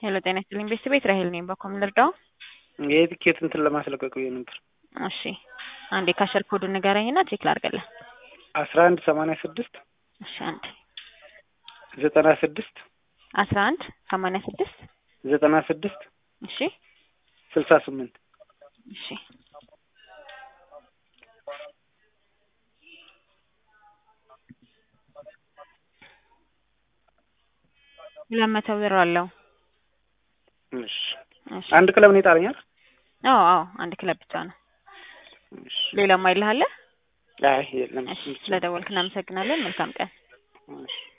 ሄሎ ጤና ይስጥልኝ ቤት ራሄል ነኝ በኮም ልርዳው የቲኬት እንትን ለማስለቀቅ ነበር። እሺ አንዴ ካሸር ኮድ ንገረኝና ቼክ ላድርግልህ 1186 እሺ አንዴ 96 1186 96 እሺ 68 እሺ ለማታው ብር አለው። እሺ አንድ ክለብ ነው የጣለኛል? አዎ አንድ ክለብ ብቻ ነው። እሺ ሌላ ማይልህ አለ? አይ የለም። ስለደወልክ እናመሰግናለን። መልካም ቀን። እሺ